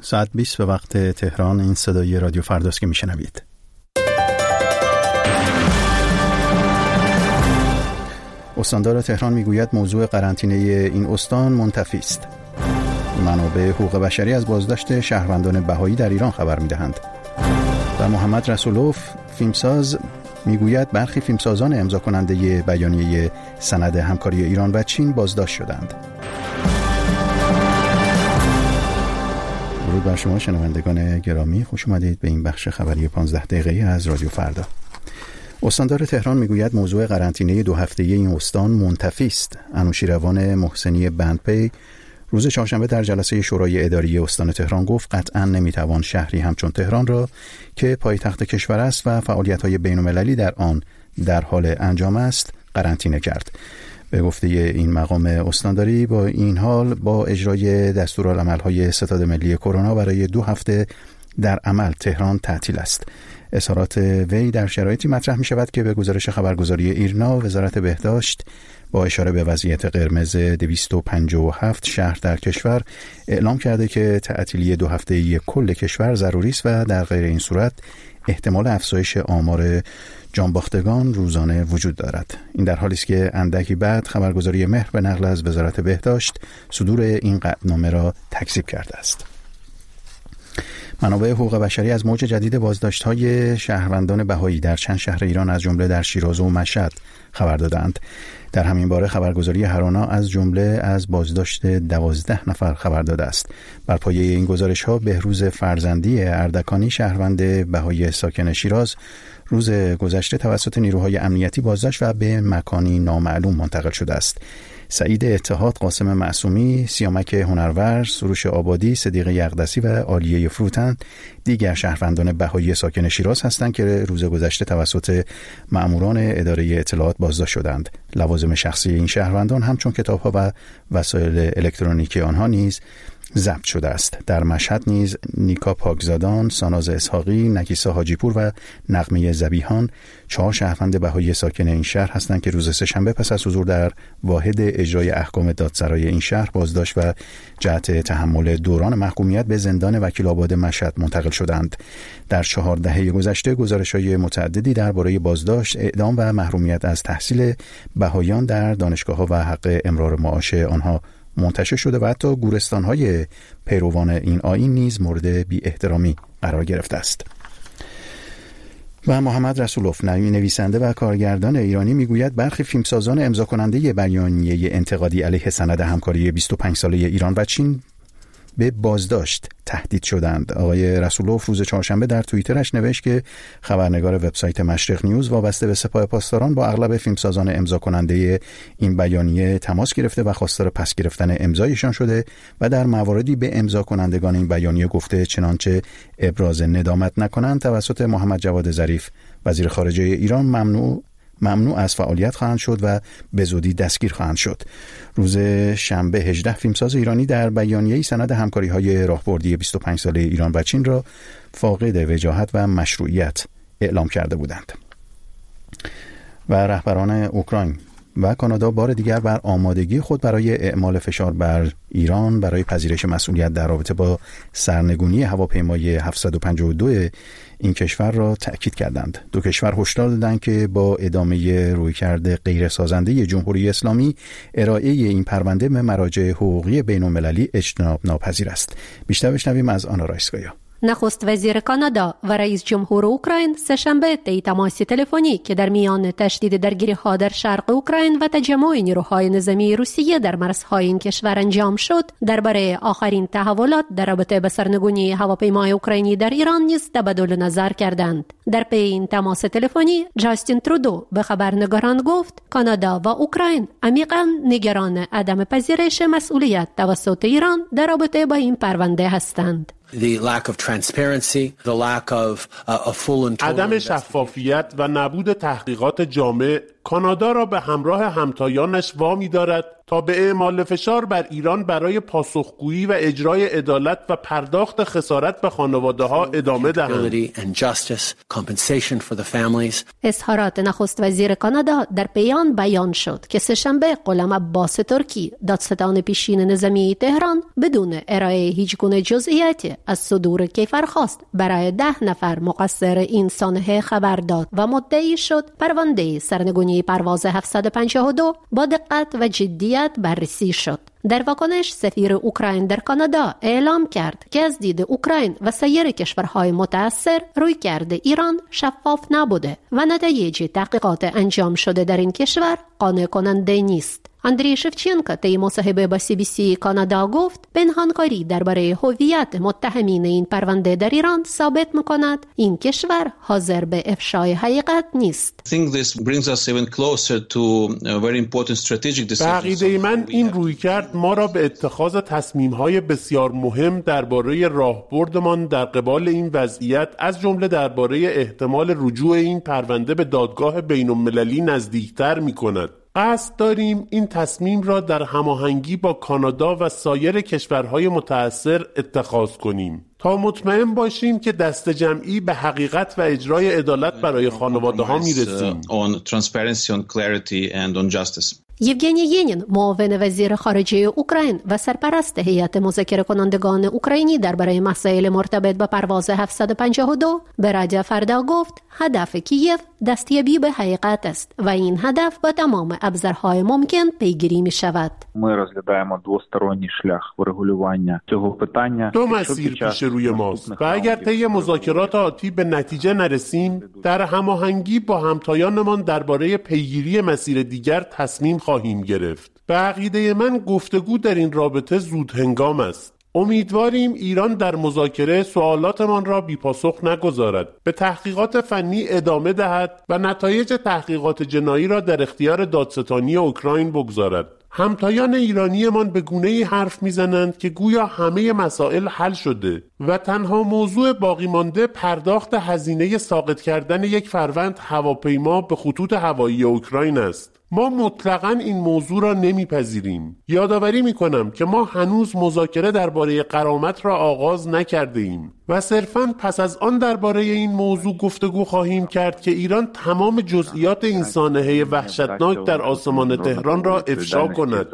ساعت 20 به وقت تهران. این صدای رادیو فرداست که میشنوید. استاندار تهران میگوید موضوع قرنطینه این استان منتفی است. منابع حقوق بشری از بازداشت شهروندان بهایی در ایران خبر میدهند. و محمد رسولوف فیلمساز میگوید برخی فیلمسازان امضا کننده بیانیه سند همکاری ایران و چین بازداشت شدند. درود بر شما شنوندگان گرامی، خوش اومدید به این بخش خبری 15 دقیقه‌ای از رادیو فردا. استاندار تهران میگوید موضوع قرنطینه 2 هفته‌ای این استان منتفی است. انوشیروان محسنی بندپی روز چهارشنبه در جلسه شورای اداری استان تهران گفت قطعاً نمیتوان شهری همچون تهران را که پایتخت کشور است و فعالیت‌های بین‌المللی در آن در حال انجام است قرنطینه کرد. به گفته این مقام استانداری با این حال با اجرای دستورالعمل‌های ستاد ملی کرونا برای 2 هفته در عمل تهران تعطیل است. اظهارات وی در شرایطی مطرح می شود که به گزارش خبرگزاری ایرنا وزارت بهداشت با اشاره به وضعیت قرمز 257 شهر در کشور اعلام کرده که تعطیلی 2 هفته‌ای کل کشور ضروری است و در غیر این صورت احتمال افزایش آمار جانباختگان روزانه وجود دارد. این در حالی است که اندکی بعد خبرگزاری مهر به نقل از وزارت بهداشت صدور این قطعنامه را تکذیب کرده است. منابع حقوق بشری از موج جدید بازداشت‌های شهروندان بهایی در چند شهر ایران از جمله در شیراز و مشهد خبر دادند. در همین باره خبرگزاری هرانا از جمله از بازداشت 12 نفر خبر داده است. بر پایه این گزارش‌ها بهروز فرزندی اردکانی شهروند بهایی ساکن شیراز روز گذشته توسط نیروهای امنیتی بازداشت و به مکانی نامعلوم منتقل شده است. سعید اتحاد، قاسم معصومی، سیامک هنرور، سروش آبادی، صدیقه یغدسی و عالیه فروتن دیگر شهروندان بهایی ساکن شیراز هستند که روز گذشته توسط مأموران اداره اطلاعات بازداشت شدند. لوازم شخصی این شهروندان همچون کتاب‌ها و وسایل الکترونیکی آنها نیز ضبط شده است. در مشهد نیز نیکا پاکزادان، ساناز اسحاقی، نکیسا حاجیپور و نغمه ذبیحان 4 شهروند بهایی ساکن این شهر هستند که روز سه‌شنبه پس از حضور در واحد اجرای احکام دادسرای این شهر بازداشت و جهت تحمل دوران محکومیت به زندان وکیل آباد مشهد منتقل شدند. در 4 دهه گذشته گزارش‌های متعددی درباره بازداشت، اعدام و محرومیت از تحصیل بهاییان در دانشگاه‌ها و حق امرار معاش آنها منتشر شده و حتی گورستان‌های پیروان این آیین نیز مورد بی احترامی قرار گرفته است. و محمد رسولوف نویسنده و کارگردان ایرانی میگوید برخی فیلمسازان امضا کننده بیانیه انتقادی علیه سند همکاری 25 ساله ایران و چین به بازداشت تهدید شدند. آقای رسولوف روز چهارشنبه در توییترش نوشت که خبرنگار وبسایت مشرق نیوز وابسته به سپاه پاسداران با اغلب فیلمسازان امضا کننده این بیانیه تماس گرفته و خواستار پس گرفتن امضایشان شده و در مواردی به امضا کنندگان این بیانیه گفته چنانچه ابراز ندامت نکنند توسط محمد جواد ظریف وزیر خارجه ایران ممنوع از فعالیت خواهند شد و به زودی دستگیر خواهند شد. روز شنبه 18 فیلمساز ایرانی در بیانیه‌ای سند همکاری‌های راهبردی 25 ساله ایران و چین را فاقد وجاهت و مشروعیت اعلام کرده بودند. و رهبران اوکراین و کانادا بار دیگر بر آمادگی خود برای اعمال فشار بر ایران برای پذیرش مسئولیت در رابطه با سرنگونی هواپیمای 752 این کشور را تأکید کردند. دو کشور هشدار دادند که با ادامه رویکرد غیر سازنده جمهوری اسلامی ارائه این پرونده به مراجع حقوقی بین‌المللی اجتناب ناپذیر است. بیشتر بشنویم از آنا رایسکایا. نخست وزیر کانادا و رئیس جمهور اوکراین سه‌شنبه طی تماس تلفنی که در میان تشدید درگیری‌ها در شرق اوکراین و تجمع نیروهای نظامی روسیه در مرزهای این کشور انجام شد درباره آخرین تحولات در رابطه با سرنگونی هواپیمای اوکراینی در ایران نیز تبادل نظر کردند. در پی این تماس تلفنی جاستین ترودو به خبرنگاران گفت کانادا و اوکراین عمیقاً نگران عدم پذیرش مسئولیت توسط ایران در رابطه با این پرونده هستند. عدم شفافیت و نبود تحقیقات جامع کانادا را به همراه همتایانش وامی دارد تا به اعمال فشار بر ایران برای پاسخگویی و اجرای عدالت و پرداخت خسارت به خانواده‌ها ادامه دهند. اظهارات نخست وزیر کانادا در بیان شد که سه‌شنبه غلام عباس ترکی دادستان پیشین نظامی تهران بدون ارائه هیچ گونه جزئیاتی از صدور کیفرخواست برای 10 نفر مقصر این سانحه خبر داد و مدعی شد پرونده سرنگونی پرواز 752 با دقت و جدیت بررسی شد. در واکنش سفیر اوکراین در کانادا اعلام کرد که از دید اوکراین و سایر کشورهای متأثر رویکرد ایران شفاف نبوده و نتایج تحقیقات انجام شده در این کشور قانع کننده نیست. اندری شفچنکو طی مصاحبه با CBC کانادا گفت پنهانکاری درباره هویت متهمین این پرونده در ایران ثابت می‌کند این کشور حاضر به افشای حقیقت نیست. به عقیده من این رویکرد ما را به اتخاذ تصمیم‌های بسیار مهم درباره راهبردمان در قبال این وضعیت از جمله درباره احتمال رجوع این پرونده به دادگاه بین‌المللی نزدیکتر می‌کند. قصد داریم این تصمیم را در هماهنگی با کانادا و سایر کشورهای متأثر اتخاذ کنیم تا مطمئن باشیم که دست جمعی به حقیقت و اجرای عدالت برای خانواده‌ها میرسیم. یوگنی ینین معاون وزیر خارجه اوکراین و سرپرست هیئت مذاکره کنندگان اوکراینی درباره مسائل مرتبط با پرواز 752 به رادیو فردا گفت هدف کیف دستیابی به حقیقت است و این هدف با تمام ابزارهای ممکن پیگیری می شود. Ми розглядаємо двосторонній шлях врегулювання цього питання. دو مسیر پیش روی ماست و اگر طی مذاکرات آتی به نتیجه نرسیم در هماهنگی با همتایانمان درباره پیگیری مسیر دیگر تصمیم خواهیم گرفت. به عقیده من گفتگو در این رابطه زود هنگام است. امیدواریم ایران در مذاکره سوالاتمان را بی‌پاسخ نگذارد، به تحقیقات فنی ادامه دهد و نتایج تحقیقات جنایی را در اختیار دادستانی اوکراین بگذارد. همتایان ایرانیمان به گونه‌ای حرف میزنند که گویا همه مسائل حل شده و تنها موضوع باقی مانده پرداخت هزینه ساقط کردن یک فروند هواپیما به خطوط هوایی اوکراین است. ما مطلقاً این موضوع را نمیپذیریم. یادآوری میکنم که ما هنوز مذاکره درباره غرامت را آغاز نکرده ایم و صرفاً پس از آن درباره این موضوع گفتگو خواهیم کرد که ایران تمام جزئیات این سانحه وحشتناک در آسمان تهران را افشا کند.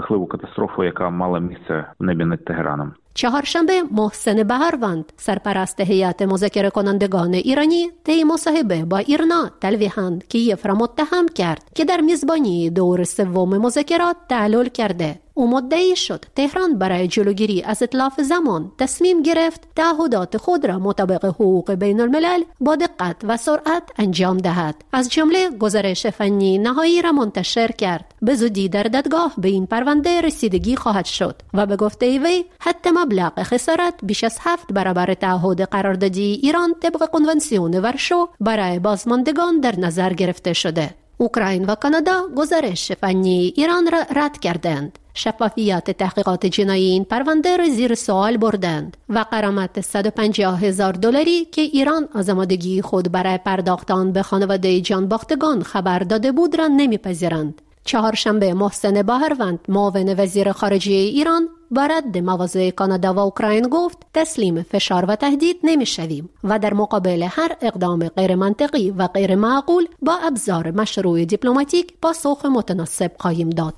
چهارشنبه محسن بهروند سرپرست هیئت مذاکره کنندگان ایرانی طی مصاحبه با ایرنا تلویحاً کیف را متهم کرد که در میزبانی دور سوم مذاکرات تعلل کرده. او مدعی شد تهران برای جلوگیری از اتلاف زمان تصمیم گرفت تعهدات خود را مطابق حقوق بین الملل با دقت و سرعت انجام دهد. از جمله گزارش فنی نهایی را منتشر کرد. به زودی در دادگاه به این پرونده رسیدگی خواهد شد و به گفته وی حتی مبلغ خسارت بیش از 7 برابر تعهد قراردادی ایران طبق کنوانسیون ورشو برای بازماندگان در نظر گرفته شده. اوکراین و کانادا گزارش فنی ایران را رد کردند. شفافیت تحقیقات جنایی این پرونده را زیر سوال بردند و غرامت $150,000 که ایران از آمادگی خود برای پرداخت آن به خانواده جانباختگان خبر داده بود را نمیپذیرند. چهارشنبه محسن بهروند معاون وزیر خارجه ایران با رد مواضع کانادا و اوکراین گفت تسلیم فشار و تهدید نمیشویم و در مقابل هر اقدام غیر منطقی و غیر معقول با ابزار مشروع دیپلماتیک پاسخ متناسب خواهیم داد.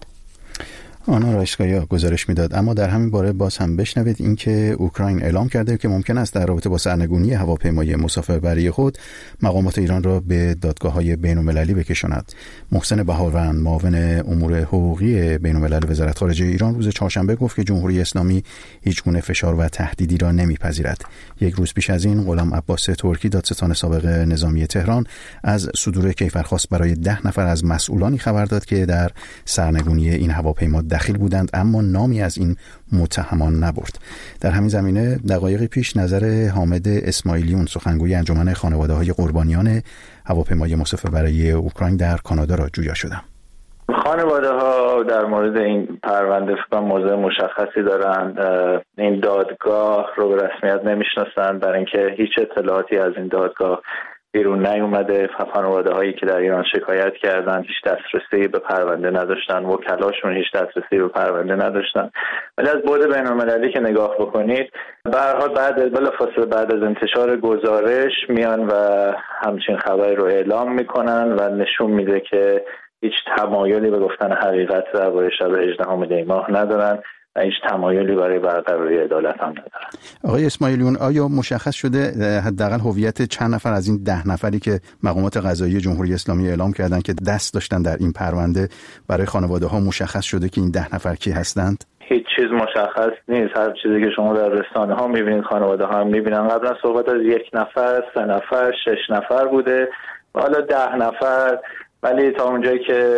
آنا رایسکایا گزارش میداد. اما در همین باره باز هم بشنوید اینکه اوکراین اعلام کرده که ممکن است در رابطه با سرنگونی هواپیمای مسافربری خود مقامات ایران را به دادگاه‌های بین‌المللی بکشاند. محسن بهاروند معاون امور حقوقی بین‌الملل وزارت خارجه ایران روز چهارشنبه گفت که جمهوری اسلامی هیچ گونه فشار و تهدیدی را نمیپذیرد. یک روز پیش از این غلام عباس ترکی دادستان سابق نظامی تهران از صدور کیفرخواست برای 10 نفر از مسئولانی خبر داد که در سرنگونی این هواپیما دخیل بودند، اما نامی از این متهمان نبرد. در همین زمینه دقایق پیش نظر حامد اسماعیلیون سخنگوی انجمن خانواده‌های قربانیان هواپیمای مسافربری اوکراین در کانادا را جویا شدم. خانواده‌ها در مورد این پرونده فکر موضوع مشخصی دارند. این دادگاه رو به رسمیت نمیشناسند برای اینکه هیچ اطلاعاتی از این دادگاه بیرون نیومده. خانواده هایی که در ایران شکایت کردن هیچ دسترسی به پرونده نداشتن، وکلاشون هیچ دسترسی به پرونده نداشتن. ولی از بعد بین‌المللی که نگاه بکنید، به هر حال بلافاصله بعد از انتشار گزارش میان و همچین خبری رو اعلام میکنن و نشون میده که هیچ تمایلی به گفتن حقیقت درباره شب 18 دی ماه ندارن و هیچ تمایلی برای برقراری عدالت هم ندارن. آقای اسماعیلیون، آیا مشخص شده حداقل هویت چند نفر از این 10 نفری که مقامات قضایی جمهوری اسلامی اعلام کردن که دست داشتن در این پرونده برای خانواده ها مشخص شده که این 10 نفر کی هستند؟ هیچ چیز مشخص نیست. هر چیزی که شما در رسانه ها میبینید، خانواده ها هم میبینن. قبلا صحبت از 1 نفر، 3 نفر، 6 نفر بوده، حالا 10 نفر. ولی تا اونجایی که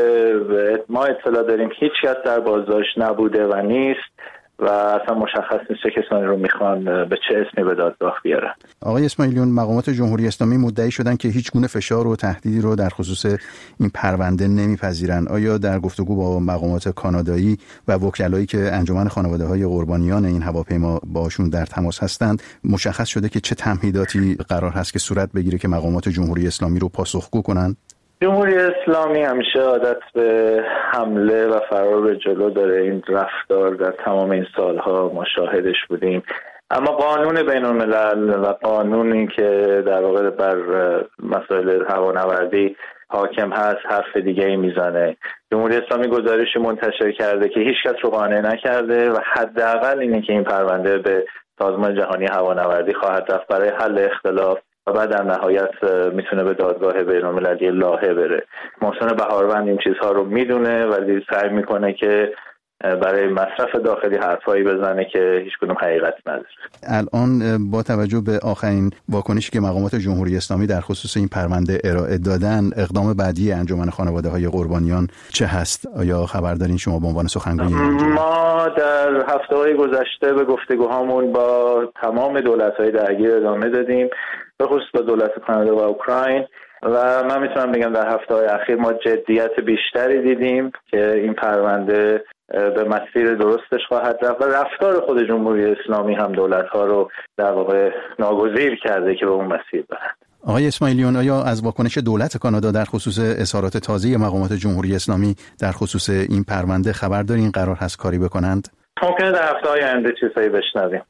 ما اطلاع داریم هیچ کس در بازداشت نبوده و نیست و اصلا مشخص نیست چه کسانی رو میخوان به چه اسمی به دادگاه بیارن. آقای اسماعیلیون، مقامات جمهوری اسلامی مدعی شدن که هیچ گونه فشار و تهدیدی رو در خصوص این پرونده نمیپذیرن. آیا در گفتگو با مقامات کانادایی و وکلایی که انجمن خانواده‌های قربانیان این هواپیما باشون در تماس هستند مشخص شده که چه تمهیداتی قرار هست که صورت بگیره که مقامات جمهوری اسلامی رو پاسخگو کنن؟ جمهوری اسلامی همیشه عادت به حمله و فرار به جلو داره. این رفتار در تمام این سالها ما شاهدش بودیم. اما قانون بین الملل و قانونی که در واقع بر مسائل هوانوردی حاکم هست حرف دیگه ای میزنه. جمهوری اسلامی گزارشی منتشر کرده که هیچ کس رو قانع نکرده و حداقل اینه که این پرونده به سازمان جهانی هوانوردی خواهد رفت برای حل اختلاف و بعد در نهایت میتونه به دادگاه بین‌المللی لاهه بره. محسن بهاروند این چیزها رو میدونه ولی سعی میکنه که برای مصرف داخلی حرفایی بزنه که هیچ کدوم حقیقت نداره. الان با توجه به آخرین واکنشی که مقامات جمهوری اسلامی در خصوص این پرونده ارائه دادن، اقدام بعدی انجمن خانواده‌های قربانیان چه هست؟ آیا خبر دارین شما به عنوان سخنگوی؟ ما در هفته‌های گذشته به گفتگوهامون با تمام دولت‌های درگیر ادامه دادیم، به خصوص با دولت کانادا و اوکراین، و من میتونم بگم در هفته‌های اخیر ما جدیت بیشتری دیدیم که این پرونده به مسیر درستش خواهد رفت و رفتار خود جمهوری اسلامی هم دولت‌ها رو در واقع ناگزیر کرده که به اون مسیر برند. آقای اسماعیلیون، آیا از واکنش دولت کانادا در خصوص اظهارات تازه مقامات جمهوری اسلامی در خصوص این پرونده خبر دارین؟ قرار هست کاری بکنند؟ ممکنه در هفته‌های آینده چیزایی بشنویم.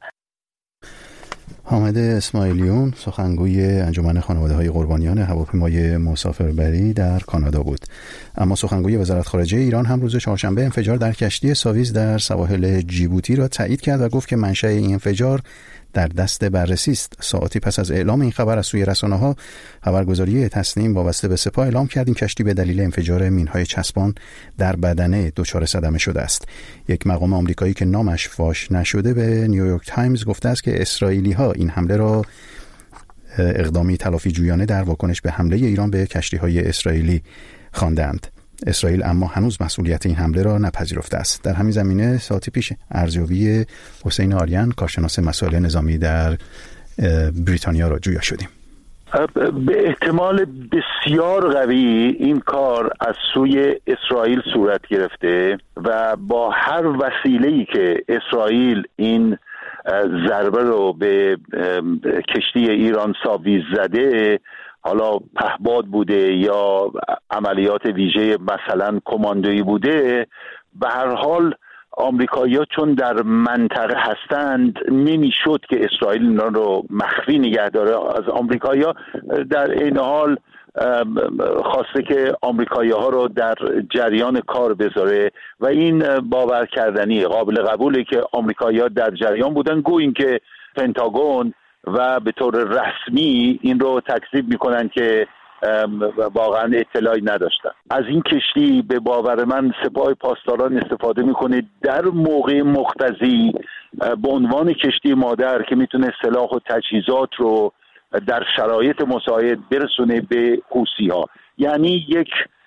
حامد اسماعیلیون، سخنگوی انجمن خانواده‌های قربانیان هواپیمای مسافربری در کانادا بود. اما سخنگوی وزارت خارجه ایران هم روز چهارشنبه انفجار در کشتی ساویز در سواحل جیبوتی را تایید کرد و گفت که منشأ این انفجار در دست بررسی است. ساعتی پس از اعلام این خبر از سوی رسانه‌ها، خبرگزاری تسنیم وابسته به سپاه اعلام کرد این کشتی به دلیل انفجار مین‌های چسبان در بدنه دچار صدمه شده است. یک مقام آمریکایی که نامش فاش نشده به نیویورک تایمز گفته است که اسرائیلی‌ها این حمله را اقدامی تلافی جویانه در واکنش به حمله ایران به کشتی‌های اسرائیلی خواندند. اسرائیل اما هنوز مسئولیت این حمله را نپذیرفته است. در همین زمینه ساعتی پیش ارزیابی حسین آریان، کارشناس مسائل نظامی در بریتانیا را جویا شدیم. به احتمال بسیار قوی این کار از سوی اسرائیل صورت گرفته و با هر وسیله‌ای که اسرائیل این ضربه رو به کشتی ایران ساویز زده، حالا پهباد بوده یا عملیات ویژه مثلا کماندویی بوده، به هر حال آمریکایی‌ها چون در منطقه هستند نمیشد که اسرائیل اینا رو مخفی نگه داره از آمریکایی‌ها. در این حال خواسته که آمریکایی‌ها رو در جریان کار بذاره و این باور کردنی قابل قبوله که آمریکایی‌ها در جریان بودن، گویی که پنتاگون و به طور رسمی این رو تکذیب میکنن که واقعا اطلاعی نداشتن. از این کشتی به باور من سپاه پاسداران استفاده میکنه در موقع مقتضی به عنوان کشتی مادر که میتونه سلاح و تجهیزات رو در شرایط مساعد برسونه به حوثی‌ها. یعنی یک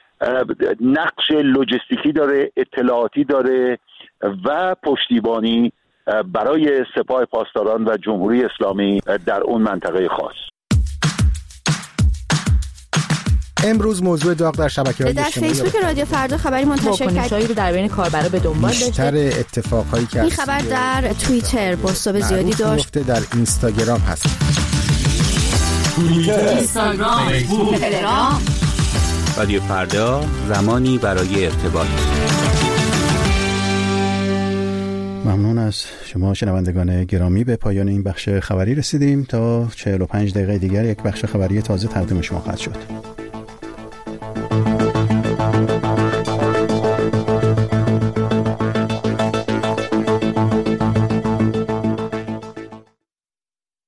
نقش لوجستیکی داره، اطلاعاتی داره و پشتیبانی برای سپاه پاسداران و جمهوری اسلامی در اون منطقه خاص. امروز موضوع داغ در شبکه‌های در فیسبوک رادیو فردا خبری منتشر کردیم رو در بین کاربرا به دنبال داشته. بیشتر اتفاقایی که این خبر در توییتر بازتاب زیادی داشت. در اینستاگرام هست. توییتر، اینستاگرام، فیسبوک، تلگرام. رادیو فردا، زمانی برای ارتباط. ممنون از شما شنوندگان گرامی. به پایان این بخش خبری رسیدیم. تا 45 دقیقه دیگر یک بخش خبری تازه تقدیم شما خواهد شد.